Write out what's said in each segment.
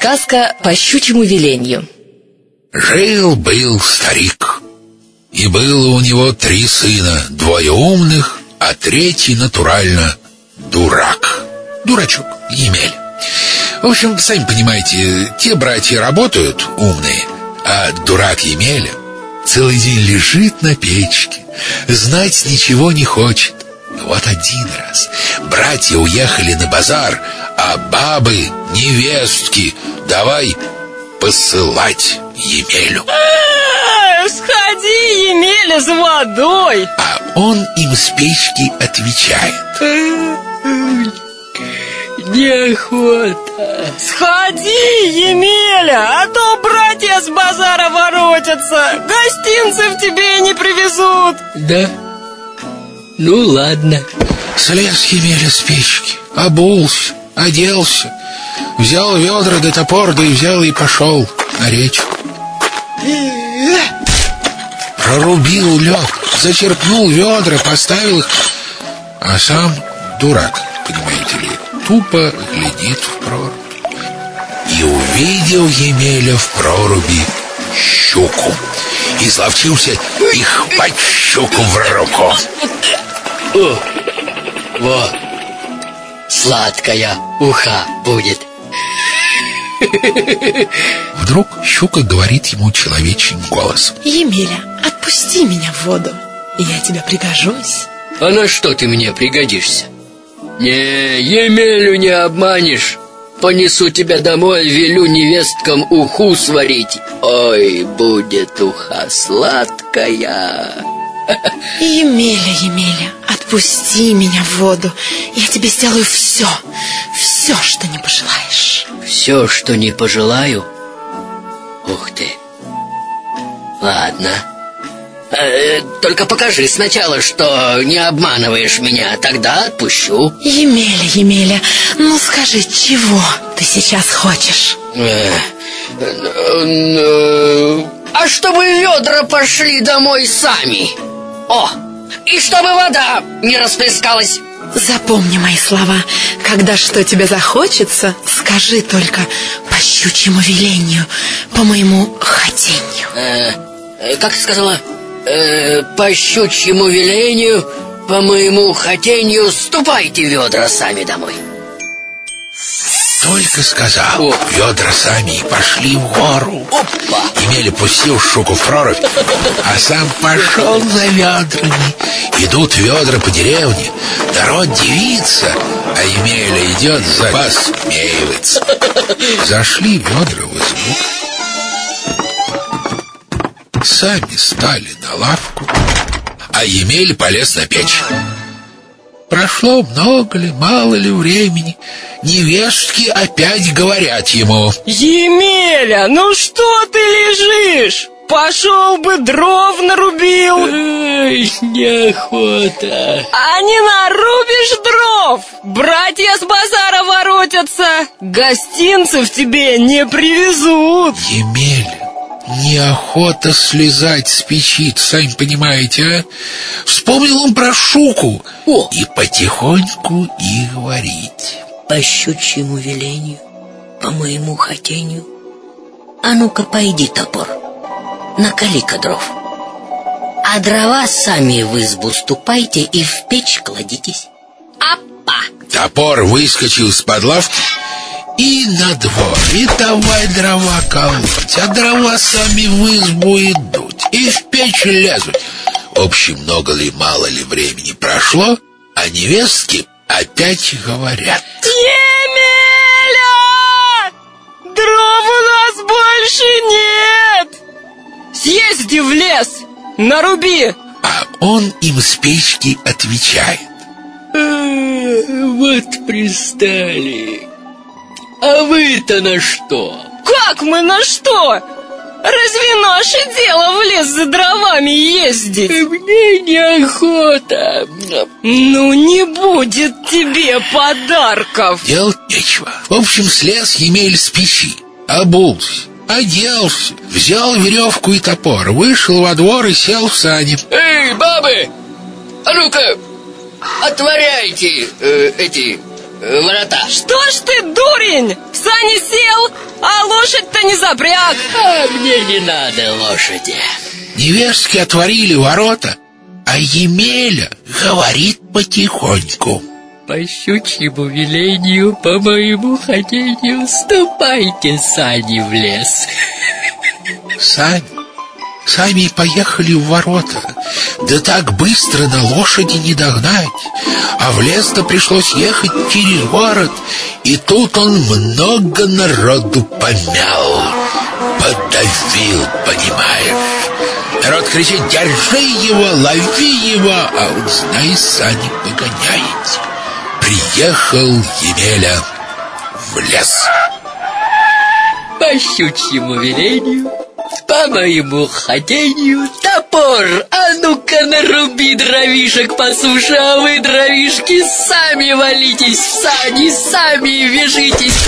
Сказка по щучьему велению. Жил-был старик, и было у него 3 сына, 2 умных, а 3 натурально дурак. Дурачок, Емель. В общем, сами понимаете, те братья работают умные, а дурак Емеля целый день лежит на печке, знать ничего не хочет. Вот один раз братья уехали на базар, а бабы, невестки, давай посылать Емелю. Сходи, Емеля, за водой. А он им с печки отвечает: неохота. Сходи, Емеля, а то братья с базара воротятся, гостинцев тебе не привезут. Да? Ну ладно. Слез Емеля с печки, обулся, оделся, взял ведра да топор, да и взял и пошел на речку. Прорубил лед, зачерпнул ведра, поставил их, а сам дурак, понимаете ли, тупо глядит в прорубь. И увидел Емеля в проруби щуку, изловчился и хвать щуку в руку. О, вот, сладкая уха будет. Вдруг щука говорит ему человечьим голосом: Емеля, отпусти меня в воду, я тебе пригожусь. А на что ты мне пригодишься? Не, Емелю не обманешь. Понесу тебя домой, велю невесткам уху сварить. Ой, будет уха сладкая. Емеля, Емеля, отпусти меня в воду, я тебе сделаю все, что не пожелаешь. Все, что не пожелаю? Ух ты. Ладно. Только покажи сначала, что не обманываешь меня, тогда отпущу. Емеля, Емеля, ну скажи, чего ты сейчас хочешь? А чтобы ведра пошли домой сами. О, и чтобы вода не расплескалась. Запомни мои слова. Когда что тебе захочется, скажи только по щучьему велению, по моему хотению. Как ты сказала? По щучьему велению, по моему хотению, ступайте ведра сами домой. Только сказал, ведра сами и пошли в гору. Опа! Емеля пустил щуку в прорубь, а сам пошел за ведрами. Идут ведра по деревне, народ дивится, а Емеля идет, посмеивается. Зашли ведра в избу, сами стали на лавку, а Емель полез на печь. Прошло много ли, мало ли времени, невестки опять говорят ему: Емеля, ну что ты лежишь? Пошел бы дров нарубил. Ой, неохота. А не нарубишь дров, братья с базара воротятся, гостинцев тебе не привезут. Емеля, неохота слезать с печи, сами понимаете, а? Вспомнил он про щуку и потихоньку и говорить: по щучьему велению, по моему хотению. А ну-ка, пойди, топор, накали-ка дров. А дрова сами в избу ступайте и в печь кладитесь. Апа! Топор выскочил из-под лавки и на двор, и давай дрова колоть, а дрова сами в избу идут, и в печь лезут. В общем, много ли, мало ли времени прошло, а невестки опять говорят: Емеля! Дров у нас больше нет! Съезди в лес, наруби! А он им с печки отвечает: вот пристали. А вы-то на что? Как мы на что? Разве наше дело в лес за дровами ездить? Мне неохота. Ну не будет тебе подарков. Делать нечего. В общем, слез Емель с печи, обулся, оделся, взял веревку и топор, вышел во двор и сел в сани. Эй, бабы, а ну-ка, отворяйте эти врата. Что ж ты, дурень? В сани сел, а лошадь-то не запряг. А мне не надо лошади. Невестки отворили ворота, а Емеля говорит потихоньку. По щучьему велению, по моему хотению, ступайте, сани, в лес. Сами поехали в ворота. Да так быстро на лошади не догнать. А в лес-то пришлось ехать через город. И тут он много народу помял. Подавил, понимаешь. Народ кричит: держи его, лови его. А он, знай, сани погоняет. Приехал Емеля в лес. По щучьему велению, по моему хотению, топор, а ну-ка наруби дровишек по суше, а вы, дровишки, сами валитесь в сани, сами вяжитесь.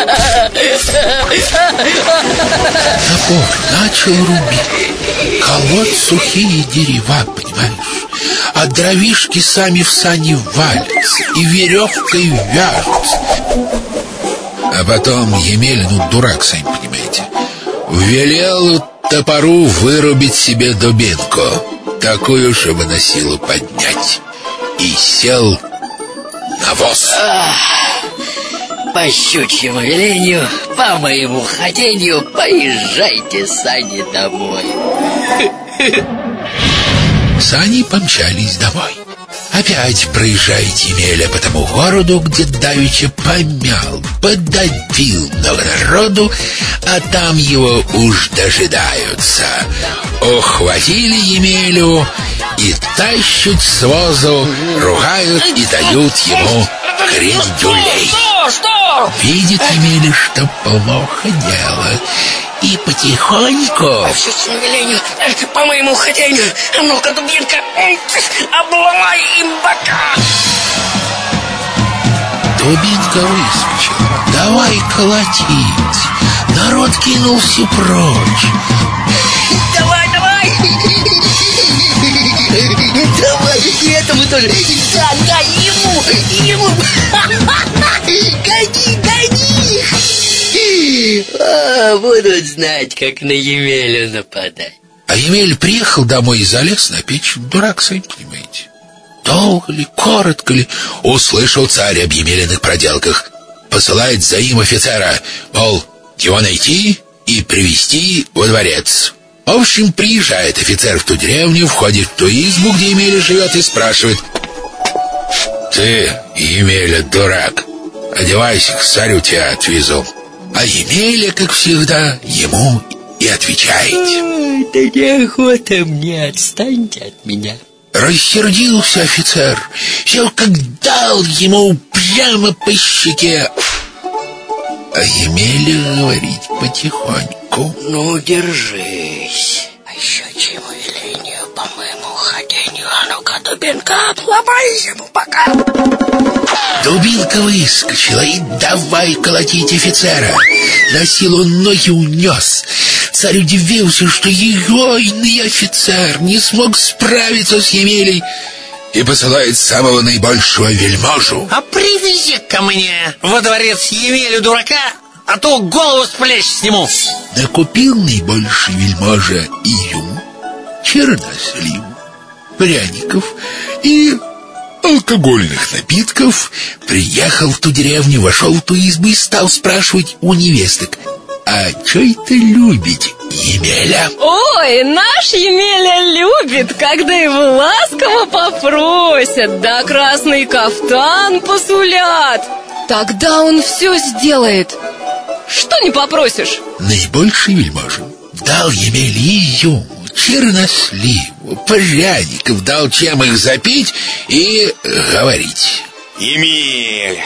Топор начал рубить, колоть сухие дерева, понимаешь, а дровишки сами в сани валятся и веревкой вяжутся. А потом Емеля, дурак, сами понимаете, велел топору вырубить себе дубинку, такую, чтобы на силу поднять, и сел на воз. По щучьему велению, по моему хотению, поезжайте, сани, домой. Сани помчались домой. Опять проезжает Емеля по тому городу, где давеча помял, подавил много народу, а там его уж дожидаются. Ухватили Емелю и тащат с возу, ругают и дают ему крендюлей. Что? Видит Емеля, что плохо дело, и потихоньку... По щучьему велению, по моему хотению, а ну-ка, дубинка, обломай им бока. Дубинка выскочила. Давай колотить. Народ кинулся прочь. Давай, давай! Давай, и этому тоже. Да, ему! Гони! Будут знать, как на Емелю нападать. А Емель приехал домой и залез на печь. Дурак, сами понимаете. Долго ли, коротко ли, услышал царь об Емелиных проделках. Посылает за им офицера, мол, его найти и привести во дворец. В общем, приезжает офицер в ту деревню, входит в ту избу, где Емеля живет, и спрашивает: ты, Емеля, дурак, одевайся, к царю тебя отвезу. А Емеля, как всегда, ему и отвечает: да неохота мне, отстаньте от меня. Рассердился офицер, сел, как дал ему прямо по щеке. А Емеля говорит потихоньку: ну, держись. По щучьему велению, по моему хотению, а ну-ка, дубинка, обломай ему бока. Дубинка выскочила и давай колотить офицера. На силу ноги унес. Царь удивился, что егойный офицер не смог справиться с Емелей, и посылает самого наибольшего вельможу: а привези ко мне во дворец Емелю дурака, а то голову с плеч сниму. Накупил наибольший вельможа изюм, чернослив, пряников и алкогольных напитков, приехал в ту деревню, вошел в ту избу и стал спрашивать у невесток: а чё это любите, Емеля? Ой, наш Емеля любит, когда его ласково попросят, да красный кафтан посулят. Тогда он все сделает. Что не попросишь? Наибольший вельможа дал Емеле изюм, черносливу, пряников, дал чем их запить и говорить: Емеля,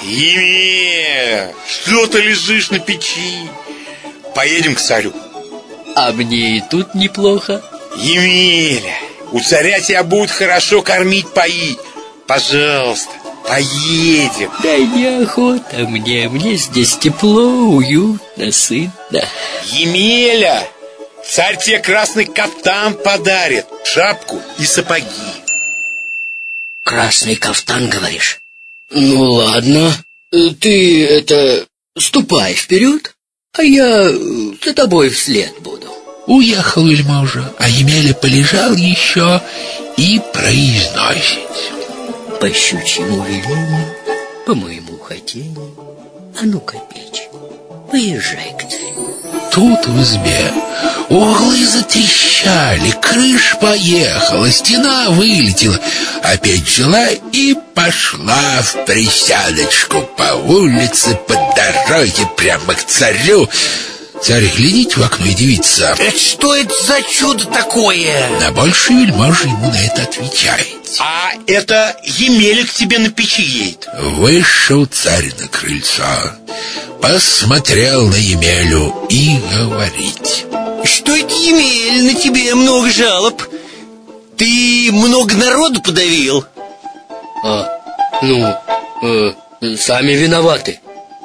что ты лежишь на печи? Поедем к царю. А мне и тут неплохо. Емеля, у царя тебя будут хорошо кормить, поить. Пожалуйста, поедем. Да неохота мне здесь тепло, уютно, сытно. Емеля, царь тебе красный кафтан подарит, шапку и сапоги. Красный кафтан, говоришь? Ну ладно, ты ступай вперед, а я за тобой вслед буду. Уехал вельможа, а Емеля полежал еще и произносит: по щучьему велению, по моему хотению, а ну-ка, печь, поезжай к царю. Тут в избе углы затрещали, крыша поехала, стена вылетела, а печь взяла и пошла в присядочку по улице, по дороге прямо к царю. Царь глядит в окно и дивится: это что это за чудо такое? На больше вельможа ему на это отвечает: а это Емеля к тебе на печи едет. Вышел царь на крыльцо, посмотрел на Емелю и говорит: что это, Емель, на тебе много жалоб? Ты много народу подавил? Сами виноваты.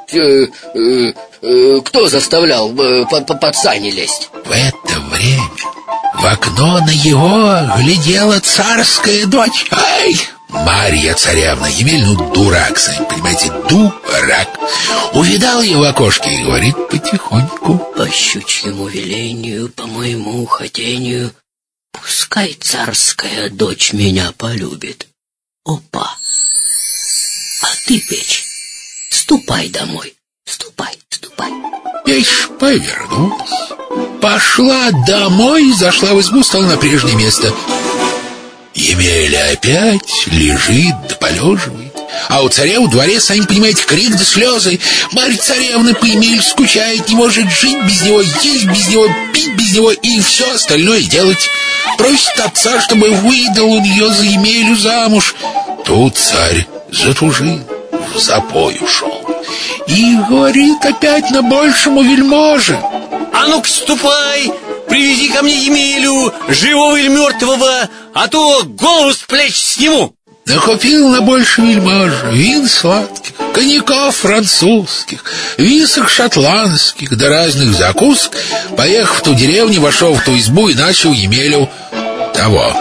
Кто заставлял под сани лезть? В это время в окно на его глядела царская дочь. Ай! Марья царевна. Емель, дурак, сами понимаете, дурак. Увидал ее в окошке и говорит потихоньку: по щучьему велению, по моему хотению, пускай царская дочь меня полюбит. Опа! А ты, печь, ступай домой. Ступай. Печь повернулась, пошла домой, зашла в избу, стала на прежнее место. Емеля опять лежит да полеживает. А у царя в дворе, сами понимаете, крик да слезы. Марья царевна по Емелю скучает, не может жить без него, есть без него, пить без него и все остальное делать. Просит отца, чтобы выдал он ее за Емелю замуж. Тут царь затужил, в запой ушел и говорит опять на большему вельможе: а ну-ка, ступай, привези ко мне Емелю, живого или мертвого, а то голову с плеч сниму. Накупил на больше вельможа вин сладких, коньяков французских, висок шотландских, да разных закусок. Поехав в ту деревню, вошел в ту избу и начал Емелю того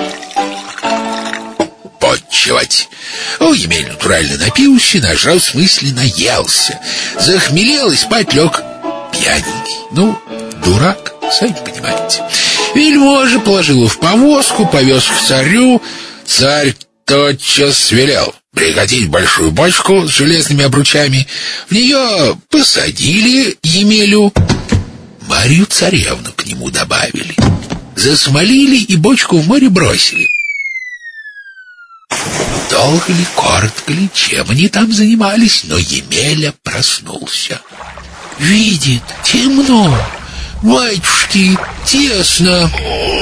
подчивать. Емель натурально напился, нажрал, в смысле наелся, захмелел и спать лег пьяненький. Дурак, сами понимаете. Вельможа положил его в повозку, повез к царю. Царь тотчас велел приготовить большую бочку с железными обручами. В нее посадили Емелю. Марью царевну к нему добавили, засмолили и бочку в море бросили. Долго ли, коротко ли, чем они там занимались, но Емеля проснулся. Видит, темно, батюшки, тесно.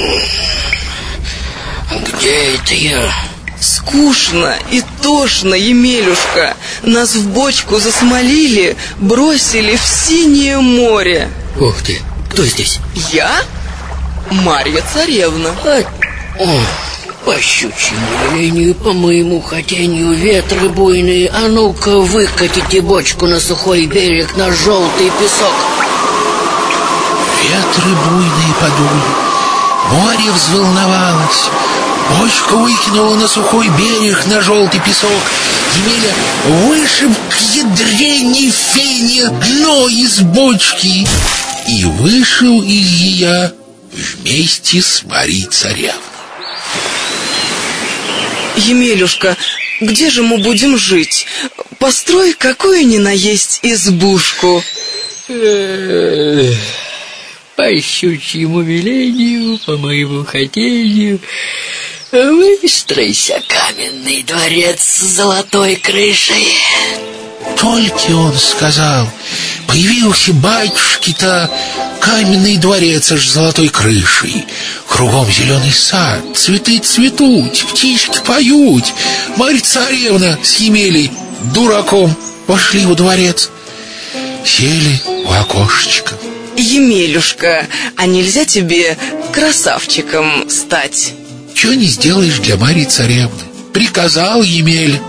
Где это я? Скучно и тошно, Емелюшка. Нас в бочку засмолили, бросили в синее море. Ух ты, кто здесь? Я? Марья царевна. По щучьему велению, по моему хотению, ветры буйные, а ну-ка выкатите бочку на сухой берег, на желтый песок. Ветры буйные подули, море взволновалось, бочку выкинуло на сухой берег, на желтый песок. Емеля вышиб к ядрене фене дно из бочки и вышел из ее вместе с Марьей царевной. Емелюшка, где же мы будем жить? Построй какую ни на есть избушку. По щучьему велению, по моему хотению, выстройся каменный дворец с золотой крышей. Только он сказал, появился батюшки-то каменный дворец аж с золотой крышей. Кругом зеленый сад, цветы цветут, птички поют. Марья царевна с Емелей, дураком, вошли во дворец, сели у окошечка. Емелюшка, а нельзя тебе красавчиком стать? Чего не сделаешь для Марьи царевны? Приказал Емель.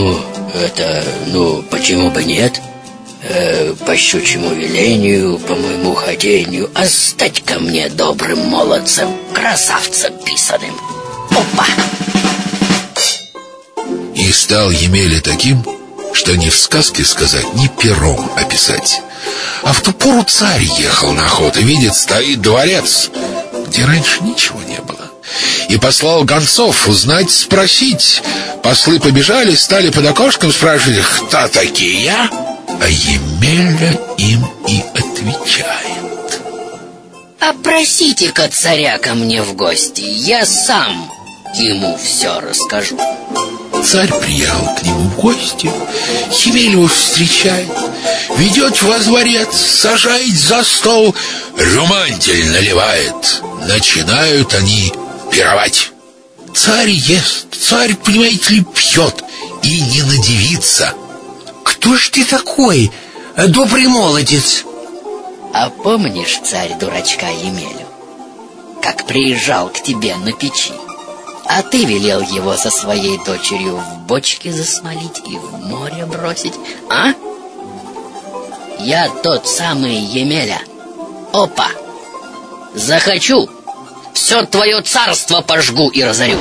Почему бы нет? По щучьему велению, по моему хотению, а стать ко мне добрым молодцем, красавцем писаным. Опа! И стал Емеля таким, что ни в сказке сказать, ни пером описать. А в ту пору царь ехал на охоту, видит, стоит дворец, где раньше ничего не было, и послал гонцов узнать, спросить. Послы побежали, стали под окошком спрашивать: кто такие? Я? А Емеля им и отвечает: опросите-ка царя ко мне в гости, я сам ему все расскажу. Царь приехал к нему в гости, Емель его встречает, ведет во дворец, сажает за стол, рюмантель наливает. Начинают они пировать. Царь ест, царь, понимаете ли, пьет, и не надивится. Кто ж ты такой, добрый молодец? А помнишь, царь, дурачка Емелю, как приезжал к тебе на печи, а ты велел его со своей дочерью в бочке засмолить и в море бросить, а? Я тот самый Емеля. Опа! Захочу, все твое царство пожгу и разорю.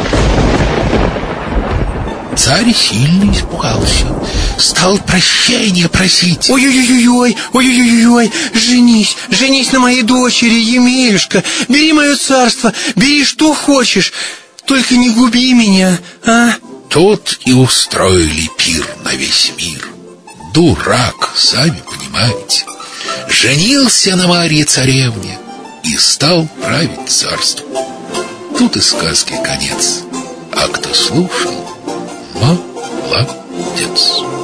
Царь сильно испугался, стал прощения просить. Ой-ой-ой-ой, ой-ой-ой, женись на моей дочери, Емелюшка. Бери мое царство, бери что хочешь, только не губи меня, а? Тут и устроили пир на весь мир. Дурак, сами понимаете, женился на Марье царевне и стал править царством. Тут и сказки конец. А кто слушал, молодец.